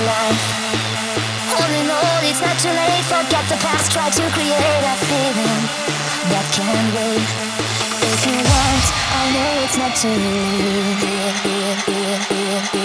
life. All in all, it's not too late. Forget the past, try to create a feeling that can wait. If you want, I know it's not too late.